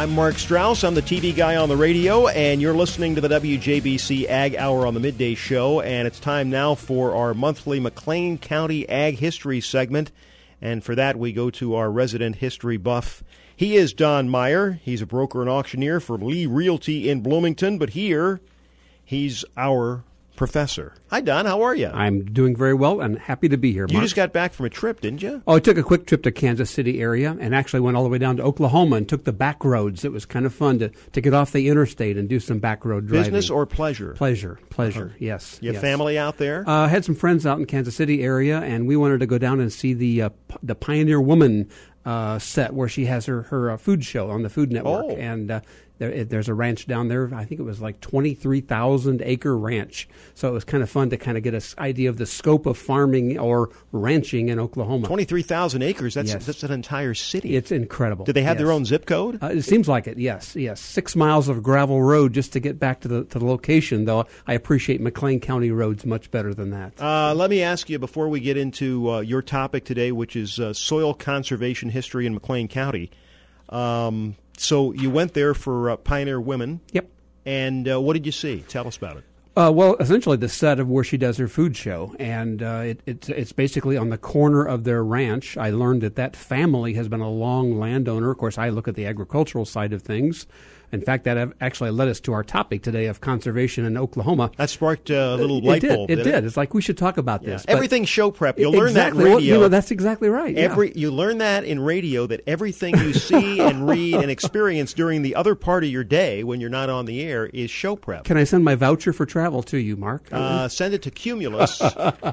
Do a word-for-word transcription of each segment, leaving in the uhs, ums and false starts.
I'm Mark Strauss. I'm the T V guy on the radio, and you're listening to the W J B C Ag Hour on the Midday Show. And it's time now for our monthly McLean County Ag History segment. And for that, we go to our resident history buff. He is Don Meyer. He's a broker and auctioneer for Lee Realty in Bloomington. But here, he's our professor. Hi, Don. How are you? I'm doing very well and happy to be here, Mark. You just got back from a trip, didn't you? Oh, I took a quick trip to Kansas City area and actually went all the way down to Oklahoma and took the back roads. It was kind of fun to, to get off the interstate and do some back road driving. Business or pleasure? Pleasure. Pleasure, uh-huh. yes. You have yes. family out there? I uh, had some friends out in Kansas City area, and we wanted to go down and see the, uh, P- the Pioneer Woman uh, set where she has her, her uh, food show on the Food Network. Oh. And uh, there, there's a ranch down there. I think it was like twenty-three thousand acre ranch. So it was kind of fun to kind of get an idea of the scope of farming or ranching in Oklahoma. twenty-three thousand acres. That's Yes. that's an entire city. It's incredible. Do they have yes. their own zip code? Uh, it seems like it, yes. yes. Six miles of gravel road just to get back to the to the location, though I appreciate McLean County roads much better than that. Uh, let me ask you before we get into uh, your topic today, which is uh, soil conservation history in McLean County. Um, so you went there for uh, Pioneer Women. Yep. And uh, what did you see? Tell us about it. Uh, well, essentially the set of where she does her food show, and uh, it, it's it's basically on the corner of their ranch. I learned that that family has been a long landowner. Of course, I look at the agricultural side of things. In fact, that actually led us to our topic today of conservation in Oklahoma. That sparked a little it light did, bulb. It did did. It? It's like we should talk about Yeah. this. Everything show prep. You'll learn exactly. that in Well, radio. you know, that's exactly right. Every yeah. You learn that in radio, that everything you see and read and experience during the other part of your day when you're not on the air is show prep. Can I send my voucher for travel to you, Mark? Uh, send it to Cumulus.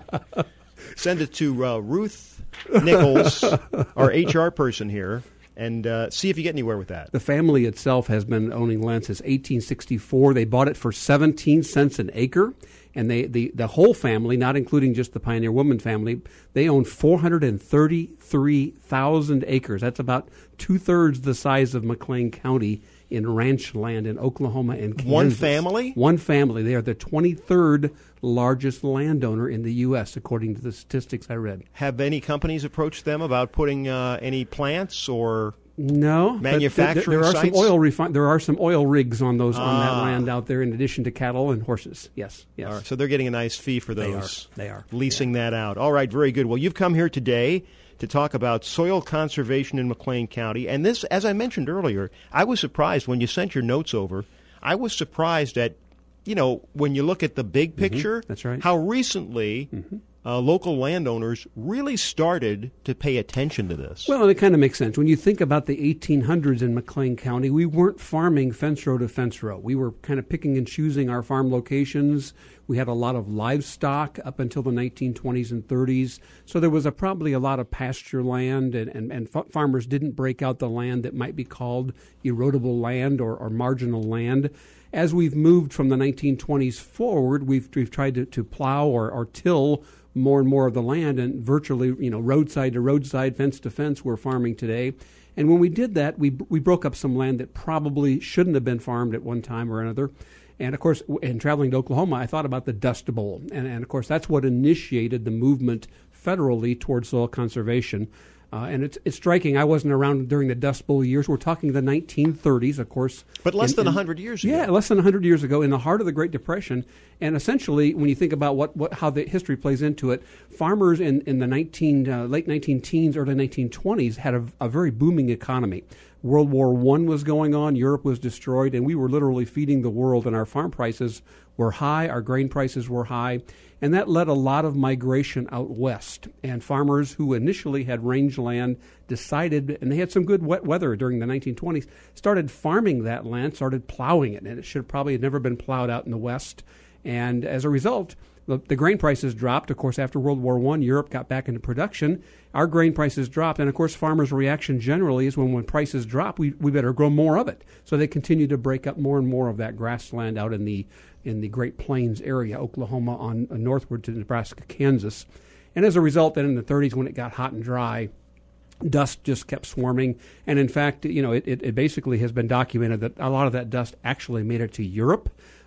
Send it to uh, Ruth Nichols, our H R person here, and uh, see if you get anywhere with that. The family itself has been owning land since eighteen sixty-four. They bought it for seventeen cents an acre, and they the, the whole family, not including just the Pioneer Woman family, they own four hundred thirty-three thousand acres. That's about two-thirds the size of McLean County in ranch land in Oklahoma and Kansas. One family? One family. They are the twenty-third largest landowner in the U S, according to the statistics I read. Have any companies approached them about putting uh, any plants or no manufacturing but there, there are sites? some oil refi- There are some oil rigs on those ah. on that land out there, in addition to cattle and horses. Yes, yes. All right, so they're getting a nice fee for They those. are. They are leasing yeah. that out. All right, very good. Well, you've come here today to talk about soil conservation in McLean County, and this, as I mentioned earlier, I was surprised when you sent your notes over. I was surprised at, you know, when you look at the big picture, mm-hmm. That's right. how recently mm-hmm. uh, local landowners really started to pay attention to this. Well, and it kind of makes sense. When you think about the eighteen hundreds in McLean County, we weren't farming fence row to fence row. We were kind of picking and choosing our farm locations. We had a lot of livestock up until the nineteen twenties and thirties. So there was a, probably a lot of pasture land, and, and, and f- farmers didn't break out the land that might be called erodible land or, or marginal land. As we've moved from the nineteen twenties forward, we've we've tried to, to plow or, or till more and more of the land, and virtually, you know, roadside to roadside, fence to fence, we're farming today. And when we did that, we we broke up some land that probably shouldn't have been farmed at one time or another. And, of course, in traveling to Oklahoma, I thought about the Dust Bowl. And, and of course, that's what initiated the movement federally towards soil conservation. Uh, and it's it's striking. I wasn't around during the Dust Bowl years. We're talking the nineteen thirties, of course. But less in, than in, one hundred years ago. Yeah, less than one hundred years ago, in the heart of the Great Depression. And essentially, when you think about what, what how the history plays into it, farmers in, in the nineteen uh, late nineteen teens, early nineteen twenties had a, a very booming economy. World War One was going on, Europe was destroyed, and we were literally feeding the world, and our farm prices were high, our grain prices were high, and that led a lot of migration out west. And farmers who initially had rangeland decided, and they had some good wet weather during the nineteen twenties, started farming that land, started plowing it, and it should probably have never been plowed out in the west. And as a result, the, the grain prices dropped. Of course, after World War One, Europe got back into production. Our grain prices dropped. And, of course, farmers' reaction generally is when, when prices drop, we, we better grow more of it. So they continue to break up more and more of that grassland out in the in the Great Plains area, Oklahoma on uh, northward to Nebraska, Kansas. And as a result, then in the thirties, when it got hot and dry, dust just kept swarming. And in fact, you know, it, it, it basically has been documented that a lot of that dust actually made it to Europe.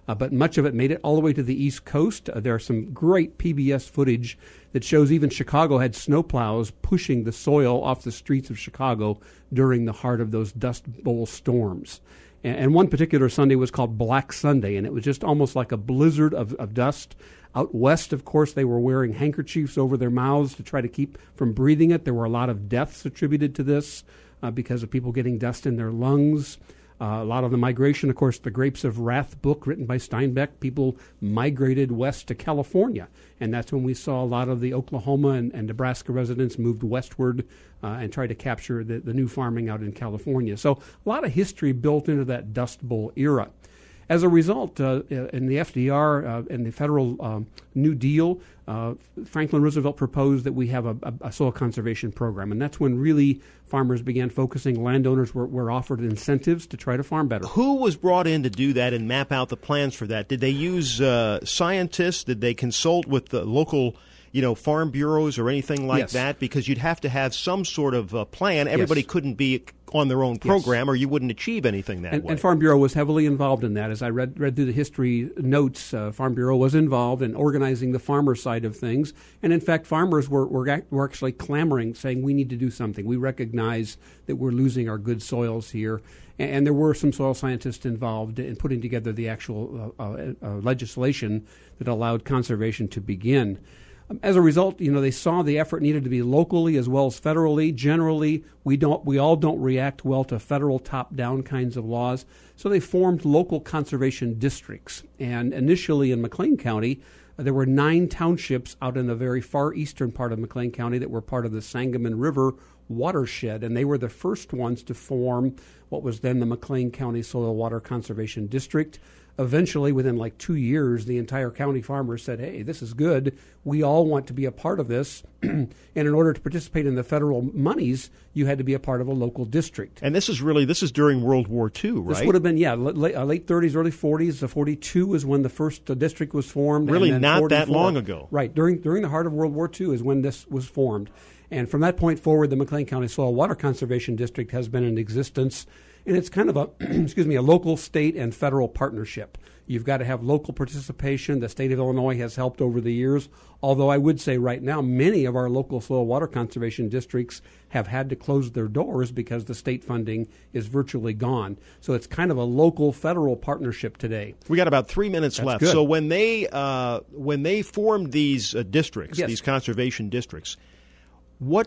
Uh, but much of it made it all the way to the East Coast. Uh, there are some great P B S footage that shows even Chicago had snowplows pushing the soil off the streets of Chicago during the heart of those Dust Bowl storms. And, and one particular Sunday was called Black Sunday, and it was just almost like a blizzard of, of dust. Out west, of course, they were wearing handkerchiefs over their mouths to try to keep from breathing it. There were a lot of deaths attributed to this uh, because of people getting dust in their lungs. Uh, a lot of the migration, of course, the Grapes of Wrath book written by Steinbeck, people migrated west to California. And that's when we saw a lot of the Oklahoma and, and Nebraska residents moved westward uh, and tried to capture the, the new farming out in California. So a lot of history built into that Dust Bowl era. As a result, uh, in the F D R uh, and the federal um, New Deal, uh, Franklin Roosevelt proposed that we have a, a, a soil conservation program. And that's when really farmers began focusing. Landowners were, were offered incentives to try to farm better. Who was brought in to do that and map out the plans for that? Did they use uh, scientists? Did they consult with the local you know, farm bureaus or anything like yes. that? Because you'd have to have some sort of uh, plan. Everybody yes. couldn't be on their own program, yes. or you wouldn't achieve anything that and, way. And Farm Bureau was heavily involved in that. As I read read through the history notes, uh, Farm Bureau was involved in organizing the farmer side of things. And in fact, farmers were, were, were actually clamoring, saying we need to do something. We recognize that we're losing our good soils here. And, and there were some soil scientists involved in putting together the actual uh, uh, uh, legislation that allowed conservation to begin. As a result, you know, they saw the effort needed to be locally as well as federally. Generally, we don't, we all don't react well to federal top-down kinds of laws. So they formed local conservation districts. And initially in McLean County, uh, there were nine townships out in the very far eastern part of McLean County that were part of the Sangamon River watershed. And they were the first ones to form what was then the McLean County Soil Water Conservation District. Eventually, within like two years, the entire county farmers said, hey, this is good. We all want to be a part of this. And in order to participate in the federal monies, you had to be a part of a local district. And this is really, this is during World War Two, right? This would have been, yeah, late, uh, late thirties, early forties. Uh, forty-two is when the first uh, district was formed. Really and not that long ago. Right. During, during the heart of World War Two is when this was formed. And from that point forward, the McLean County Soil Water Conservation District has been in existence. And it's kind of a, excuse me, a local, state, and federal partnership. You've got to have local participation. The state of Illinois has helped over the years, although I would say right now many of our local soil water conservation districts have had to close their doors because the state funding is virtually gone. So it's kind of a local federal partnership today. We got about three minutes That's left. good. So when they uh, when they formed these uh, districts, yes. these conservation districts, what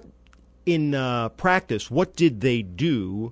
in uh, practice, what did they do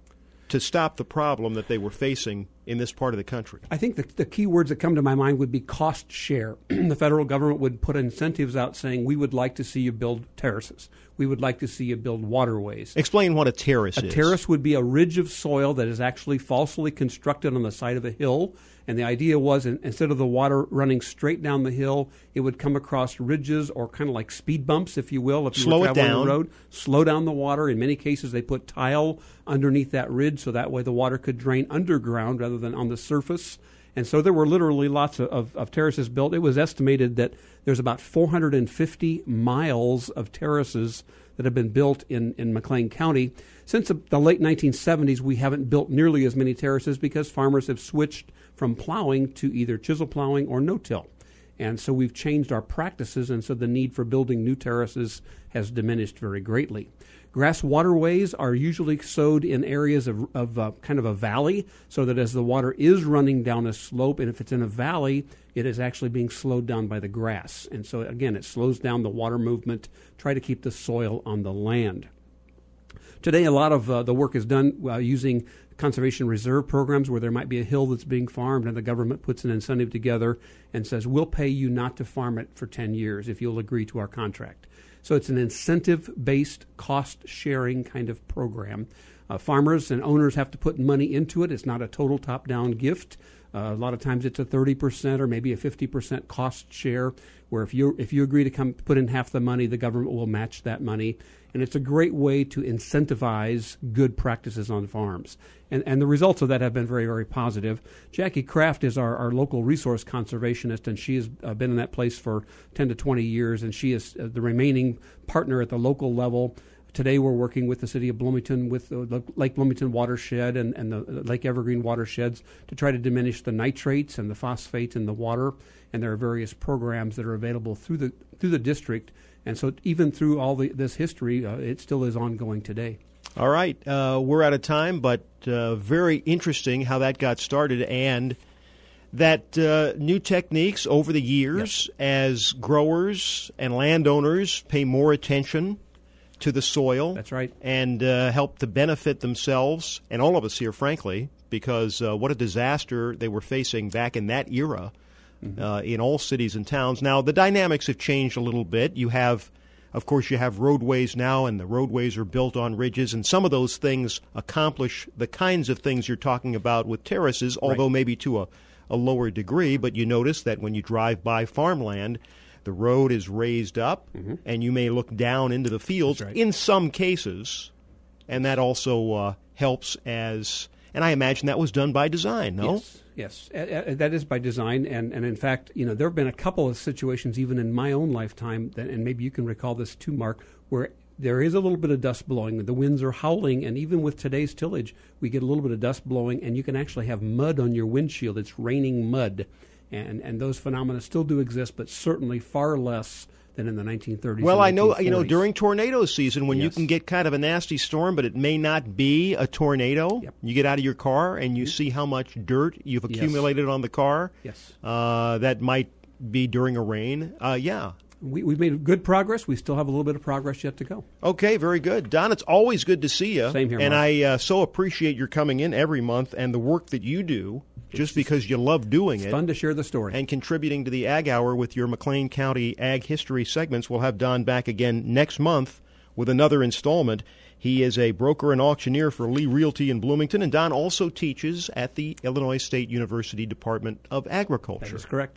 to stop the problem that they were facing in this part of the country? I think the, the key words that come to my mind would be cost share. The federal government would put incentives out saying, we would like to see you build terraces. We would like to see you build waterways. Explain what a terrace a is. A terrace would be a ridge of soil that is actually falsely constructed on the side of a hill. And the idea was, in, instead of the water running straight down the hill, it would come across ridges or kind of like speed bumps, if you will. If you slow were it traveling down. the road, slow down the water. In many cases, they put tile underneath that ridge so that way the water could drain underground rather than on the surface. And so there were literally lots of, of, of terraces built. It was estimated that there's about four hundred fifty miles of terraces that have been built in, in McLean County. Since the, the late nineteen seventies, we haven't built nearly as many terraces because farmers have switched from plowing to either chisel plowing or no-till. And so we've changed our practices, and so the need for building new terraces has diminished very greatly. Grass waterways are usually sowed in areas of, of uh, kind of a valley, so that as the water is running down a slope, and if it's in a valley, it is actually being slowed down by the grass. And so, again, it slows down the water movement, try to keep the soil on the land. Today, a lot of uh, the work is done uh, using conservation reserve programs where there might be a hill that's being farmed and the government puts an incentive together and says, we'll pay you not to farm it for ten years if you'll agree to our contract. So it's an incentive-based, cost-sharing kind of program. Uh, farmers and owners have to put money into it. It's not a total top-down gift. Uh, a lot of times it's a thirty percent or maybe a fifty percent cost share, where if you if you agree to come put in half the money, the government will match that money. And it's a great way to incentivize good practices on farms. And, and the results of that have been very, very positive. Jackie Kraft is our, our local resource conservationist, and she has uh, been in that place for ten to twenty years, and she is uh, the remaining partner at the local level today we're working with the city of Bloomington, with the Lake Bloomington watershed and, and the Lake Evergreen watersheds to try to diminish the nitrates and the phosphates in the water. And there are various programs that are available through the through the district. And so even through all the, this history, uh, it still is ongoing today. All right. Uh, we're out of time, but uh, very interesting how that got started and that uh, new techniques over the years, yes, as growers and landowners pay more attention to the soil. That's right. And uh, help to benefit themselves and all of us here, frankly, because uh, what a disaster they were facing back in that era, mm-hmm, uh, in all cities and towns. Now, the dynamics have changed a little bit. You have, of course, you have roadways now, and the roadways are built on ridges, and some of those things accomplish the kinds of things you're talking about with terraces, although right, maybe to a, a lower degree. But you notice that when you drive by farmland, the road is raised up, mm-hmm, and you may look down into the fields right, in some cases, and that also uh, helps as, and I imagine that was done by design, no? Yes. Yes, uh, that is by design, and, and in fact, you know, there have been a couple of situations even in my own lifetime, that, and maybe you can recall this too, Mark, where there is a little bit of dust blowing, the winds are howling, and even with today's tillage, we get a little bit of dust blowing, and you can actually have mud on your windshield. It's raining mud, and and those phenomena still do exist, but certainly far less than in the nineteen thirties. Well, I know, nineteen forties. You know, during tornado season, when, yes, you can get kind of a nasty storm, but it may not be a tornado, yep, you get out of your car and you, mm-hmm, see how much dirt you've accumulated, yes, on the car. Yes. Uh, that might be during a rain. Uh, yeah. We, we've made good progress. We still have a little bit of progress yet to go. Okay, very good. Don, it's always good to see you. Same here, And Mark. I uh, so appreciate your coming in every month and the work that you do, just because you love doing it's it. Fun to share the story. And contributing to the Ag Hour with your McLean County Ag History segments. We'll have Don back again next month with another installment. He is a broker and auctioneer for Lee Realty in Bloomington, and Don also teaches at the Illinois State University Department of Agriculture. That is correct.